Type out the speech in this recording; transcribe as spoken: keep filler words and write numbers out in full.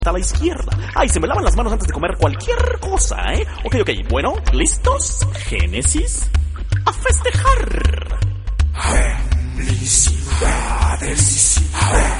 a la izquierda. Ay, se me lavan las manos antes de comer cualquier cosa, ¿eh? Ok, ok, bueno, ¿listos? Génesis, a festejar. Felicidades.